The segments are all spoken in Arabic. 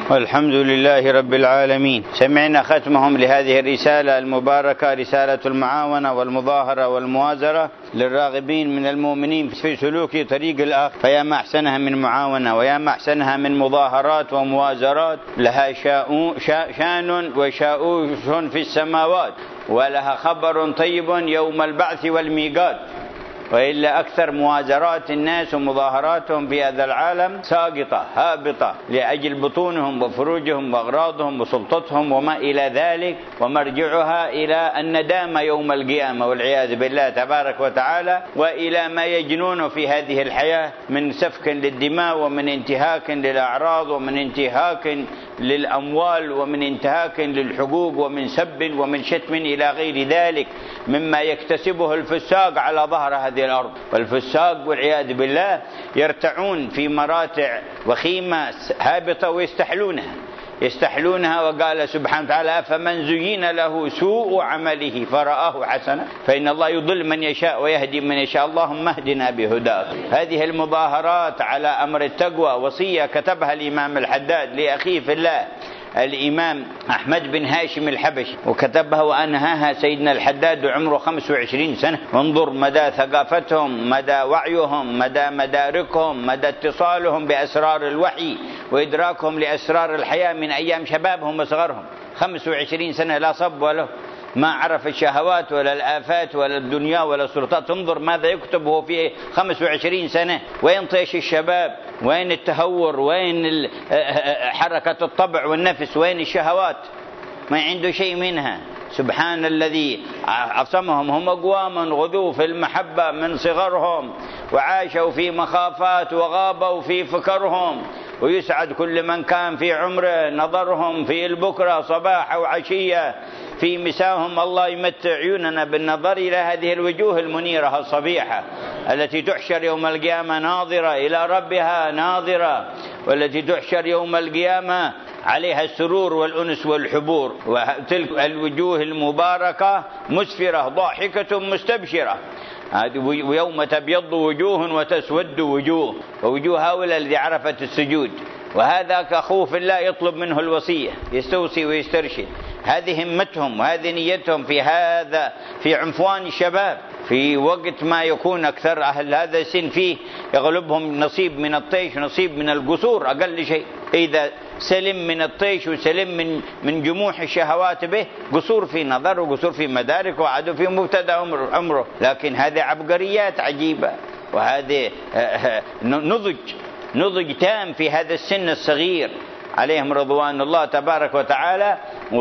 والحمد لله رب العالمين. سمعنا ختمهم لهذه الرسالة المباركة، رسالة المعاونة والمظاهرة والموازرة للراغبين من المؤمنين في سلوك طريق الآخر. فيا ما أحسنها من معاونة، ويا ما أحسنها من مظاهرات وموازرات، لها شان وشاؤوش في السماوات، ولها خبر طيب يوم البعث والميقات. وإلا أكثر موازرات الناس ومظاهراتهم في هذا العالم ساقطة هابطة لأجل بطونهم وفروجهم وأغراضهم وسلطتهم وما إلى ذلك، ومرجعها إلى الندامة يوم القيامة والعياذ بالله تبارك وتعالى، وإلى ما يجنون في هذه الحياة من سفك للدماء ومن انتهاك للأعراض ومن انتهاك للأموال ومن انتهاك للحقوق ومن سب ومن شتم إلى غير ذلك مما يكتسبه الفساق على ظهر هذه الأرض. والفساق والعياذ بالله يرتعون في مراتع وخيمة هابطة ويستحلونها. وقال سبحانه وتعالى: فمن زين له سوء عمله فرآه حسنا فإن الله يضل من يشاء ويهدي من يشاء اللهم اهدنا بهداك. هذه المظاهرات على أمر التقوى وصية كتبها الإمام الحداد لأخيه في الله الإمام أحمد بن هاشم الحبشي، وكتبها وأنهاها سيدنا الحداد وعمره 25 سنة. انظر مدى ثقافتهم، مدى وعيهم، مدى مداركهم، مدى اتصالهم بأسرار الوحي وإدراكهم لأسرار الحياة من أيام شبابهم وصغرهم. 25 سنة لا صب وله، ما عرف الشهوات ولا الآفات ولا الدنيا ولا السلطات. انظر ماذا يكتبه في 25 سنة. وين طيش الشباب؟ وين التهور؟ وين حركة الطبع والنفس؟ وين الشهوات؟ ما عنده شيء منها. سبحان الذي عصمهم. هم أقواما غذوا في المحبة من صغرهم، وعاشوا في مخافات وغابوا في فكرهم، ويسعد كل من كان في عمره نظرهم في البكرة صباح وعشية في مساهم. الله يمتع عيوننا بالنظر إلى هذه الوجوه المنيرة الصبيحة التي تحشر يوم القيامة ناظرة إلى ربها ناظرة، والتي تحشر يوم القيامة عليها السرور والأنس والحبور. وتلك الوجوه المباركة مسفرة ضاحكة مستبشرة. ويوم تبيض وجوه وتسود وجوه، ووجوه هؤلاء الذي عرفت السجود. وهذا كأخوه في الله يطلب منه الوصية، يستوصي ويسترشد. هذه همتهم وهذه نيتهم في عنفوان الشباب، في وقت ما يكون أكثر أهل هذا السن فيه يغلبهم نصيب من الطيش ونصيب من القصور أقل شيء. إذا سلم من الطيش وسلم من جموح الشهوات به، قصور في نظر وقصور في مدارك وعدو في مبتدأ عمره. لكن هذه عبقريات عجيبة، وهذه نضج تام في هذا السن الصغير عليهم رضوان الله تبارك وتعالى.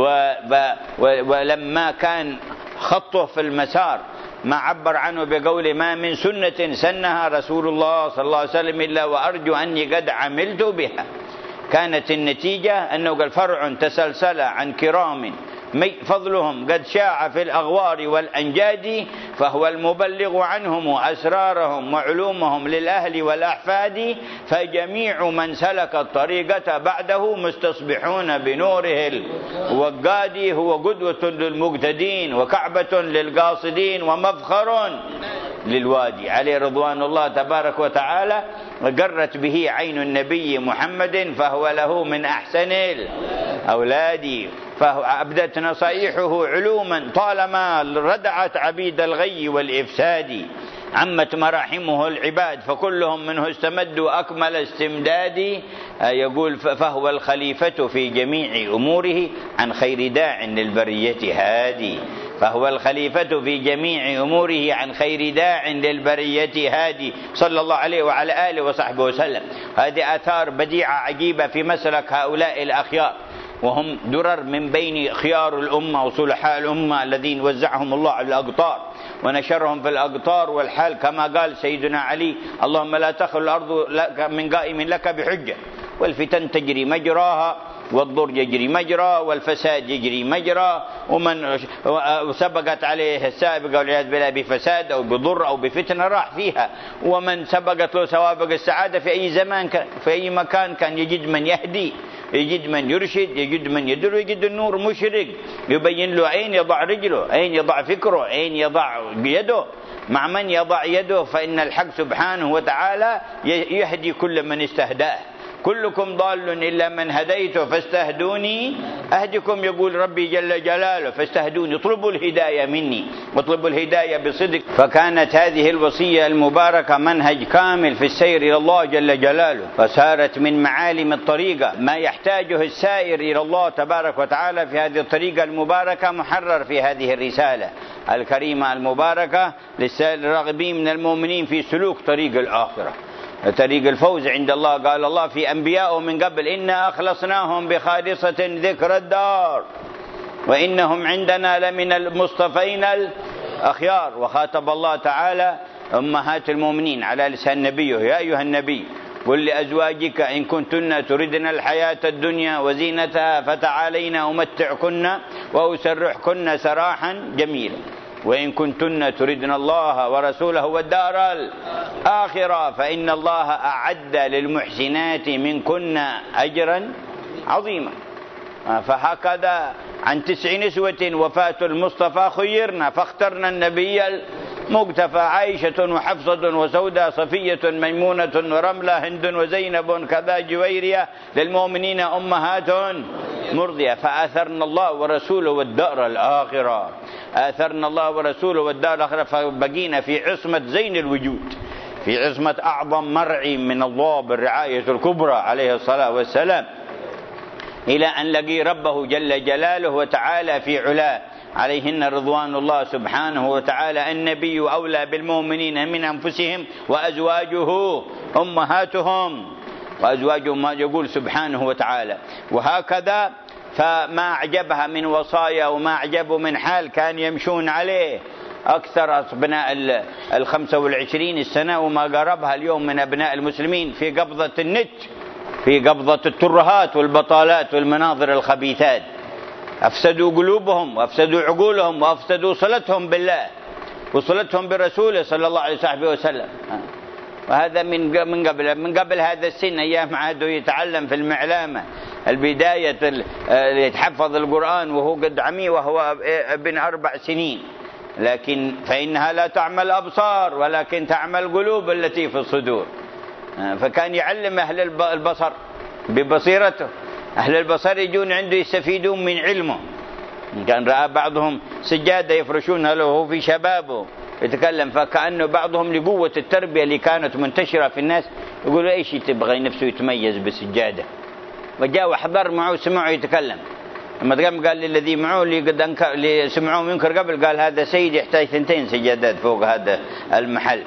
ولما كان خطه في المسار ما عبر عنه بقول: ما من سنة سنها رسول الله صلى الله عليه وسلم إلا وأرجو أني قد عملت بها. كانت النتيجة أنه قال: فرع تسلسل عن كرام فضلهم قد شاع في الأغوار والأنجاد، فهو المبلغ عنهم أسرارهم وعلومهم للأهل والأحفاد، فجميع من سلك الطريقة بعده مستصبحون بنوره الوقاد. هو قدوة للمقتدين وكعبة للقاصدين ومفخر للوادي. عليه رضوان الله تبارك وتعالى. قرت به عين النبي محمد، فهو له من أحسن الأولاد. فأبدت نصائحه علوما طالما ردعت عبيد الغي والإفساد. عمت مراحمه العباد فكلهم منه استمدوا أكمل استمداد. يقول: فهو الخليفة في جميع أموره عن خير داع للبرية هادي. فهو الخليفة في جميع أموره عن خير داع للبرية هادي، صلى الله عليه وعلى آله وصحبه وسلم. هذه آثار بديعة عجيبة في مسلك هؤلاء الأخيار، وهم درر من بين خيار الأمة وصلحاء الأمة الذين وزعهم الله على الأقطار ونشرهم في الأقطار والحال، كما قال سيدنا علي: اللهم لا تخل الأرض من قائم لك بحجة، والفتن تجري مجراها، والضر يجري مجرى، والفساد يجري مجرى. ومن سبقت عليه السابقة والعياذ بالله بفساد أو بضر أو بفتنة راح فيها. ومن سبقت له سوابق السعادة في أي زمان في أي مكان كان يجد من يهدي، يجد من يرشد، يجد من يدل، يجد النور مشرق يبين له أين يضع رجله، أين يضع فكره، أين يضع يده، مع من يضع يده. فإن الحق سبحانه وتعالى يهدي كل من استهداه. كلكم ضال إلا من هديته فاستهدوني أهدكم، يقول ربي جل جلاله فاستهدوني، اطلبوا الهداية مني واطلبوا الهداية بصدق. فكانت هذه الوصية المباركة منهج كامل في السير إلى الله جل جلاله، فصارت من معالم الطريقة ما يحتاجه السائر إلى الله تبارك وتعالى في هذه الطريقة المباركة، محرر في هذه الرسالة الكريمة المباركة للسائر الراغبين من المؤمنين في سلوك طريق الآخرة، طريق الفوز عند الله. قال الله في أنبيائه من قبل إنا أخلصناهم بخالصة ذكر الدار وإنهم عندنا لمن المصطفين الأخيار. وخاطب الله تعالى أمهات المؤمنين على لسان نبيه: يا أيها النبي قل لأزواجك إن كنتن تردن الحياة الدنيا وزينتها فتعالين أمتعكن وأسرحكن سراحا جميلا، وإن كنتن تردن الله ورسوله والدار الآخرة فإن الله أعد للمحسنات منكن أجرا عظيما. فهكذا عن 9 نسوة وفاة المصطفى خيرنا فاخترنا النبي المقتفى: عائشة وحفصة وسودة صفية ميمونة ورملة هند وزينب كذا جويرية للمؤمنين أمهات مرضية. فآثرنا الله ورسوله والدار الآخرة، آثرنا الله ورسوله والدار الآخرة، فبقينا في عصمة زين الوجود، في عصمة أعظم مرعي من الله بالرعاية الكبرى عليه الصلاة والسلام، إلى أن لقي ربه جل جلاله وتعالى في علاه، عليهن رضوان الله سبحانه وتعالى. النبي أولى بالمؤمنين من أنفسهم وأزواجه أمهاتهم، وأزواجه ما يقول سبحانه وتعالى. وهكذا فما أعجبها من وصايا وما أعجبه من حال كان يمشون عليه أكثر أبناء 25 سنة وما قربها اليوم من أبناء المسلمين في قبضة النت، في قبضة الترهات والبطالات والمناظر الخبيثات. أفسدوا قلوبهم وأفسدوا عقولهم وأفسدوا صلتهم بالله وصلتهم برسوله صلى الله عليه وسلم. وهذا من قبل هذا السن، أيام عادوا يتعلم في المعلامة البداية يتحفظ القرآن وهو قد عمي وهو ابن 4 سنين، لكن فإنها لا تعمى الأبصار ولكن تعمى القلوب التي في الصدور. فكان يعلم أهل البصر ببصيرته، أهل البصر يجون عنده يستفيدون من علمه. كان رأى بعضهم سجادة يفرشونها له في شبابه يتكلم، فكأنه بعضهم لقوة التربية اللي كانت منتشرة في الناس يقولوا إيش تبغى نفسه يتميز بسجادة. وجاء وحضر معه سمعه يتكلم، لما تقام قال للذي معه اللي سمعوه ينكر قبل، قال هذا سيد يحتاج 2 سجادات فوق هذا المحل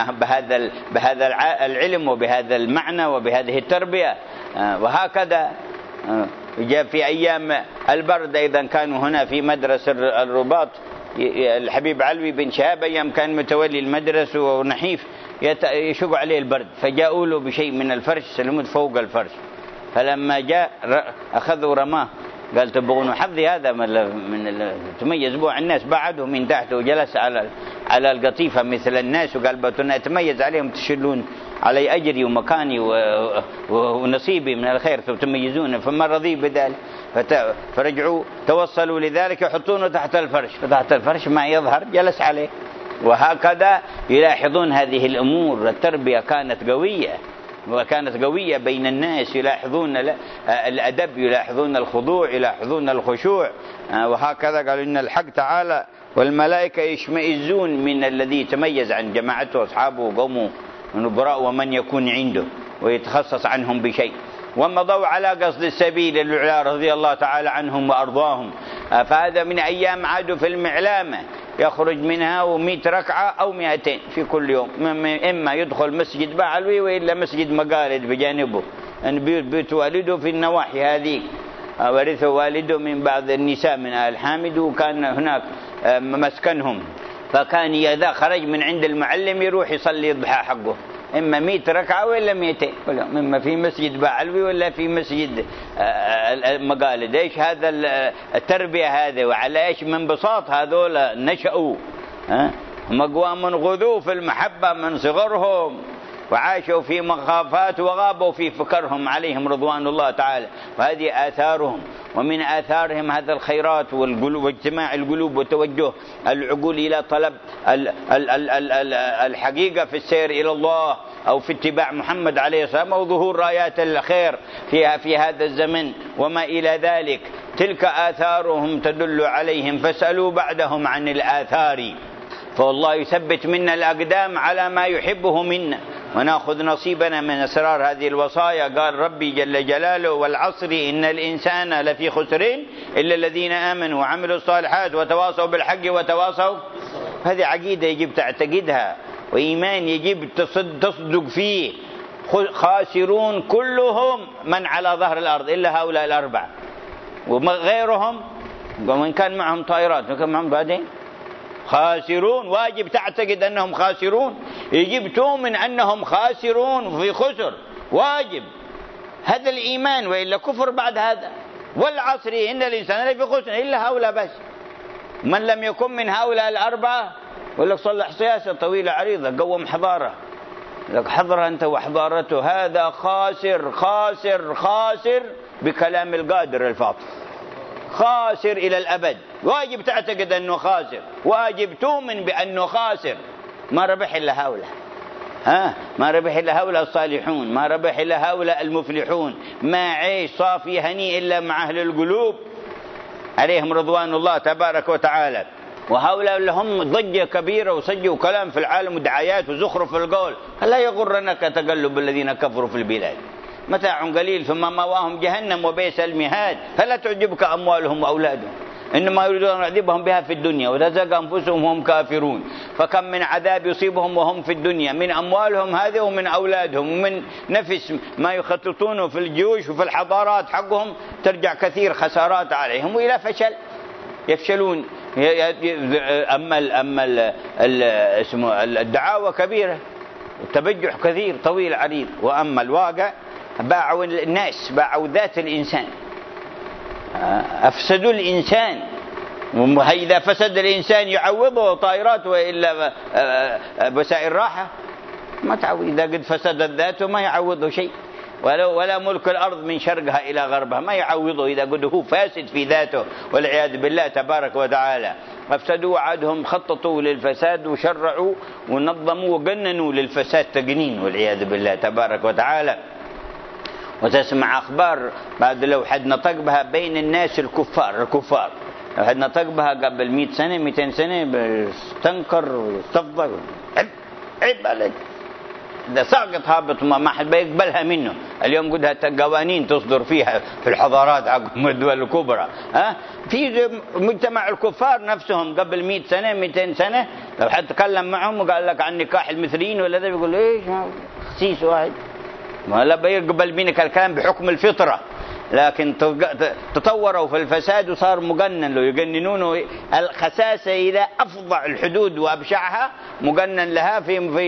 بهذا العلم وبهذا المعنى وبهذه التربية. وهكذا جاء في أيام البرد أيضا كانوا هنا في مدرسة الرباط، الحبيب علوي بن شهاب أيام كان متولي المدرسة ونحيف يشق عليه البرد، فجاءوا له بشيء من الفرش سلموه فوق الفرش، فلما جاء أخذوا رماه، قال تبغون حظي هذا من تميز بوع الناس، بعده من تحت وجلس على القطيفة مثل الناس، وقال بتنا أتميز عليهم تشلون علي أجري ومكاني ونصيبي من الخير فتميزون، فما رضي بذلك فرجعوا توصلوا لذلك يحطونه تحت الفرش، فتحت الفرش ما يظهر جلس عليه. وهكذا يلاحظون هذه الأمور. التربية كانت قوية وكانت قوية بين الناس، يلاحظون الأدب، يلاحظون الخضوع، يلاحظون الخشوع. وهكذا قالوا إن الحق تعالى والملائكة يشمئزون من الذي تميز عن جماعته وأصحابه وقومه ونبراء ومن يكون عنده ويتخصص عنهم بشيء. ومضوا على قصد السبيل العلا رضي الله تعالى عنهم وأرضاهم. فهذا من أيام عادوا في المعلامة يخرج منها 100 ركعة أو 200 في كل يوم، إما يدخل مسجد بعلوي وإلا مسجد مقالد بجانبه، أن بيت والده في النواحي هذه، ورثه والده من بعض النساء من آل حامد وكان هناك مسكنهم. فكان إذا خرج من عند المعلم يروح يصلي الضحى حقه، إما 100 ركعة وإلا 200، إما في مسجد بعلوي ولا في مسجد مقالد. إيش هذا التربية هذه، وعلى إيش من بساط هذول نشأوا، مقوام غذوا في المحبة من صغرهم، وعاشوا في مخافات وغابوا في فكرهم عليهم رضوان الله تعالى. وهذه آثارهم، ومن آثارهم هذا الخيرات والقلوب واجتماع القلوب وتوجه العقول إلى طلب الحقيقة في السير إلى الله أو في اتباع محمد عليه السلام، أو ظهور رايات الخير في هذا الزمن وما إلى ذلك. تلك آثارهم تدل عليهم، فاسألوا بعدهم عن الآثار، فالله يثبت منا الأقدام على ما يحبه منا، ونأخذ نصيبنا من أسرار هذه الوصايا. قال ربي جل جلاله: والعصر إن الإنسان لفي خسر إلا الذين آمنوا وعملوا الصالحات وتواصوا بالحق وتواصوا. هذه عقيدة يجب تعتقدها، وإيمان يجب تصدق فيه. خاسرون كلهم من على ظهر الأرض إلا هؤلاء الأربعة، وغيرهم ومن كان معهم طائرات وكان معهم بعدين خاسرون. واجب تعتقد أنهم خاسرون، يجب تؤمن أنهم خاسرون في خسر، واجب هذا الإيمان، وإلا كفر بعد هذا. والعصر إن الإنسان لفي خسر إلا هؤلاء بس. من لم يكن من هؤلاء الأربعة يقول لك صلح سياسة طويلة عريضة، قوم حضارة، لك حضر أنت وحضارته. هذا خاسر خاسر خاسر بكلام القادر الفاطر، خاسر إلى الأبد. واجب تعتقد أنه خاسر، واجب تؤمن بأنه خاسر. ما ربح إلا هؤلاء، ما ربح إلا هؤلاء الصالحون، ما ربح إلا هؤلاء المفلحون. ما عيش صافي هني إلا مع أهل القلوب عليهم رضوان الله تبارك وتعالى. وهؤلاء لهم ضجة كبيرة وسجوا كلام في العالم ودعايات وزخرف القول. لا يغرنك تقلب الذين كفروا في البلاد، متاع قليل ثم مأواهم جهنم وبئس المهاد. فلا تعجبك أموالهم وأولادهم، إنما يريدون أن يعذبهم بها في الدنيا وتزهق أنفسهم وهم كافرون. فكم من عذاب يصيبهم وهم في الدنيا من أموالهم هذه ومن أولادهم ومن نفس ما يخططونه في الجيوش وفي الحضارات حقهم، ترجع كثير خسارات عليهم وإلى فشل، يفشلون. أما الدعاوى كبيرة، التبجح كثير طويل عريض. وأما الواقع باعوا الناس، باعوا ذات الإنسان، أفسدوا الإنسان. إذا فسد الإنسان يعوضه طائرات وإلا وسائل راحة، ما تعوض. إذا قد فسدت ذاته ما يعوضه شيء، ولا ملك الأرض من شرقها إلى غربها ما يعوضه إذا قد هو فاسد في ذاته والعياذ بالله تبارك وتعالى. أفسدوا وعادهم، خططوا للفساد وشرعوا ونظموا وقننوا للفساد تقنين والعياذ بالله تبارك وتعالى. وتسمع أخبار بعد لو حد نطق بها بين الناس الكفار، لو حد نطق بها قبل 100 سنة 200 سنة بستنكر ويستفضل، عيب عليك، ده ساقط هابط ما حد بيقبلها منه. اليوم قدها قوانين تصدر فيها في الحضارات عقب الدول الكبرى. في مجتمع الكفار نفسهم قبل 100 سنة 200 سنة لو حد تكلم معهم وقال لك عن نكاح المثليين ولا ذا، بيقول ايش خسيس واحد، ما لا بيقبل منك الكلام بحكم الفطرة. لكن تطوروا في الفساد وصار مقنن له، يقننونه الخساسة إلى أفظع الحدود وأبشعها، مقنن لها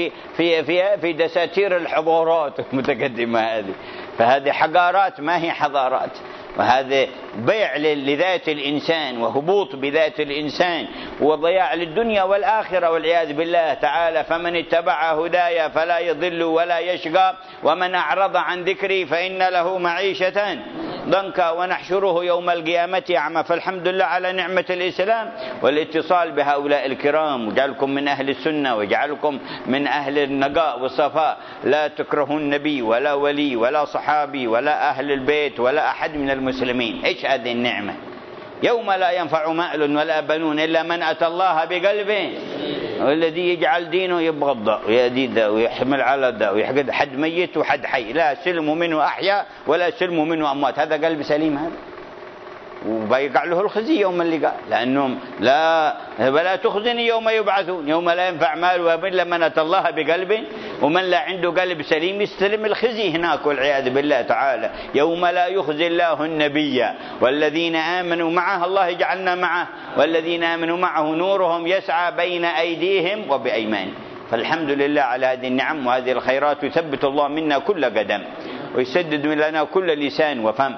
في دساتير الحضارات المتقدمة هذه. فهذه حضارات ما هي حضارات، وهذا بيع لذات الإنسان وهبوط بذات الإنسان وضياع للدنيا والآخرة والعياذ بالله تعالى. فمن اتبع هدايا فلا يضل ولا يشقى، ومن أعرض عن ذكري فإن له معيشة ضنكا ونحشره يوم القيامة أعمى. فالحمد لله على نعمة الإسلام والاتصال بهؤلاء الكرام، وجعلكم من أهل السنة وجعلكم من أهل النقاء والصفاء. لا تكرهوا النبي ولا ولي ولا صحابي ولا أهل البيت ولا أحد من المسلمين. إيش هذه النعمة؟ يوم لا ينفع مال ولا بنون إلا من أتى الله بقلبه، والذي يجعل دينه يبغض ده ويديد ده ويحمل على ده ويحقد حد ميت وحد حي، لا سلم منه أحياء ولا سلم منه أموات. هذا قلب سليم هذا، وبيقع له الخزي يوم اللقاء، لأنهم لا تخزني يوم يبعثون، يوم لا ينفع مال ولا من أتى الله بقلب، ومن لا عنده قلب سليم يستلم الخزي هناك والعياذ بالله تعالى. يوم لا يخزي الله النبي والذين آمنوا معه، الله جعلنا معه، والذين آمنوا معه نورهم يسعى بين أيديهم وبأيمانهم. فالحمد لله على هذه النعم وهذه الخيرات. يثبت الله منا كل قدم، ويسدد لنا كل لسان وفم،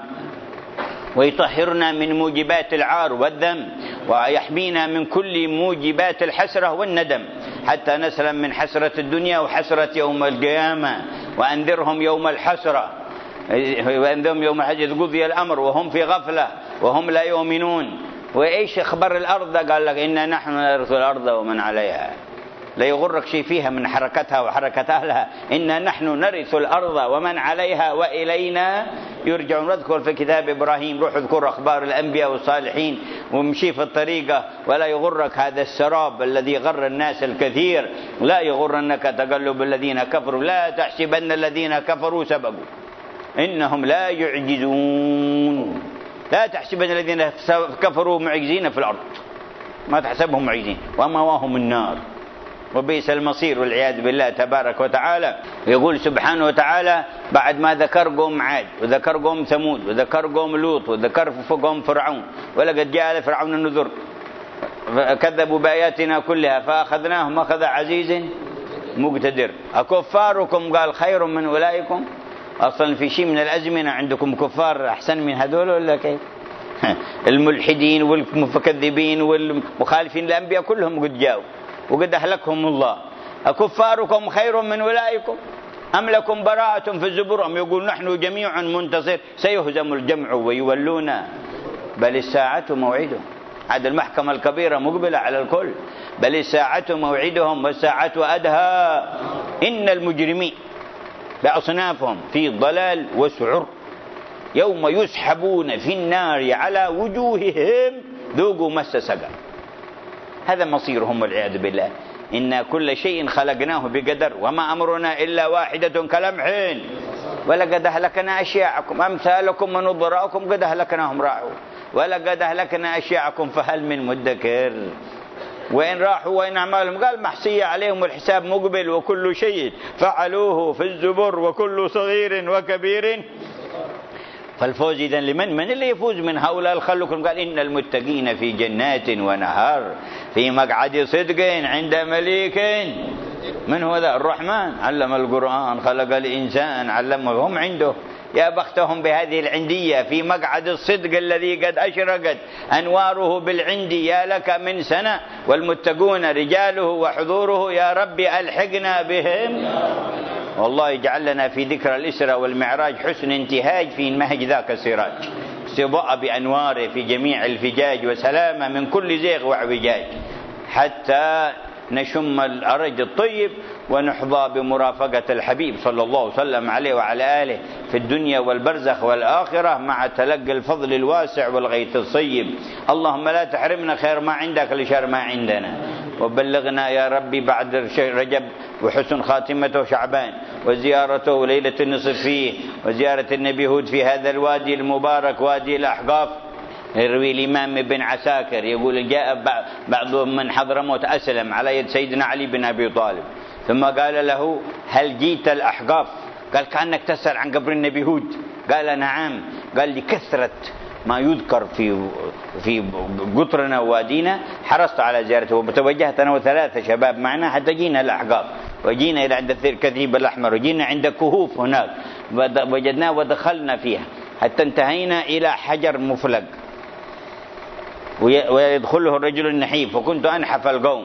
ويطهرنا من موجبات العار والذم، ويحمينا من كل موجبات الحسرة والندم. حتى نسلم من حسرة الدنيا وحسرة يوم القيامة. وأنذرهم يوم الحسرة، وأنذرهم يوم الحسرة قضي الأمر وهم في غفلة وهم لا يؤمنون. وإيش أخبار الأرض؟ قال لك إنا نحن نرث الأرض ومن عليها. لا يغرك شيء فيها من حركتها وحركة أهلها. إنا نحن نرث الأرض ومن عليها وإلينا يرجعون. نذكر في كتاب إبراهيم، روح اذكر أخبار الأنبياء والصالحين وامشي في الطريقة، ولا يغرك هذا السراب الذي غر الناس الكثير. لا يغرنك تقلب الذين كفروا، لا تحسبن الذين كفروا سبقوا إنهم لا يعجزون. لا تحسبن الذين كفروا معجزين في الأرض، ما تحسبهم معجزين، ومأواهم النار وبئس المصير والعياذ بالله تبارك وتعالى. يقول سبحانه وتعالى بعد ما ذكر قوم عاد وذكر قوم ثمود وذكر قوم لوط وذكر قوم فرعون، ولقد جاء آل فرعون النذر كذبوا بآياتنا كلها فأخذناهم أخذ عزيز مقتدر. أكفاركم قال خير من أولئكم؟ أصلا في شيء من الأزمنة عندكم كفار أحسن من هذول ولا كيف؟ الملحدين والمكذبين والمخالفين الأنبياء كلهم قد جاءوا وقد أهلكهم الله. أكفاركم خير من أولئكم أم لكم براءة في الزبر أم يقول نحن جميع منتصر سيهزم الجمع ويولون بل الساعة موعدهم. هذه المحكمة الكبيرة مقبلة على الكل. بل الساعة موعدهم والساعة أدهى. إن المجرمين بأصنافهم في ضلال وسعر يوم يسحبون في النار على وجوههم ذوقوا مس سقر. هذا مصيرهم والعياذ بالله. إن كل شيء خلقناه بقدر وما أمرنا إلا واحدة كلمح ولقد أهلكنا أشياعكم أمثالكم ونظراءكم قد أهلكناهم راحوا ولقد أهلكنا أشياعكم فهل من مدكر. وإن راحوا وإن أعمالهم قال محصية عليهم والحساب مقبل وكل شيء فعلوه في الزبر وكل صغير وكبير. فالفوز إذن لمن؟ من اللي يفوز من هؤلاء الخلق؟ قال إن المتقين في جنات ونهر في مقعد صدق عند مليك. من هو ذا؟ الرحمن علم القرآن خلق الإنسان علمه. هم عنده يا بختهم بهذه العندية في مقعد الصدق الذي قد أشرقت أنواره بالعند يا لك من سنة والمتقون رجاله وحضوره يا ربي ألحقنا بهم. والله يجعل لنا في ذكر الإسراء والمعراج حسن انتهاج في نهج ذاك السراج استضاء بأنواره في جميع الفجاج وسلامة من كل زيغ واعوجاج حتى نشم الأرج الطيب ونحظى بمرافقة الحبيب صلى الله وسلم عليه وعلى آله في الدنيا والبرزخ والآخرة مع تلقي الفضل الواسع والغيث الصيب. اللهم لا تحرمنا خير ما عندك لشر ما عندنا. وبلغنا يا ربي بعد رجب وحسن خاتمته شعبان وزيارته ليلة النصف فيه وزيارة النبي هود في هذا الوادي المبارك وادي الأحقاف. يروي الإمام ابن عساكر يقول جاء بعض من حضرموت أسلم على يد سيدنا علي بن أبي طالب ثم قال له هل جيت الأحقاف؟ قال كأنك تسأل عن قبر النبي هود. قال نعم. قال لكثرة ما يذكر في قطرنا ووادينا حرصت على زيارته وتوجهت أنا وثلاثة شباب معنا حتى جينا الأحقاف وجينا إلى عند الكثيب الأحمر وجينا عند كهوف هناك وجدناه ودخلنا فيها حتى انتهينا إلى حجر مفلق ويدخله الرجل النحيف وكنت أنحف القوم.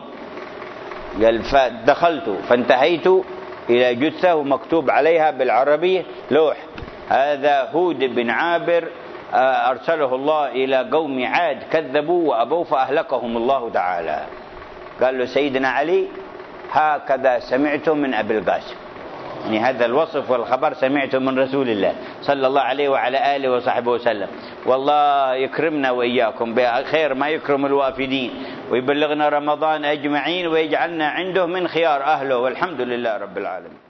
دخلت فانتهيت إلى جثة ومكتوب عليها بالعربية لوح هذا هود بن عابر أرسله الله إلى قوم عاد كذبوا وأبوا فأهلكهم الله تعالى. قال له سيدنا علي هكذا سمعت من أبي القاسم. يعني هذا الوصف والخبر سمعته من رسول الله صلى الله عليه وعلى آله وصحبه وسلم. والله يكرمنا وإياكم بخير ما يكرم الوافدين ويبلغنا رمضان أجمعين ويجعلنا عنده من خيار أهله والحمد لله رب العالمين.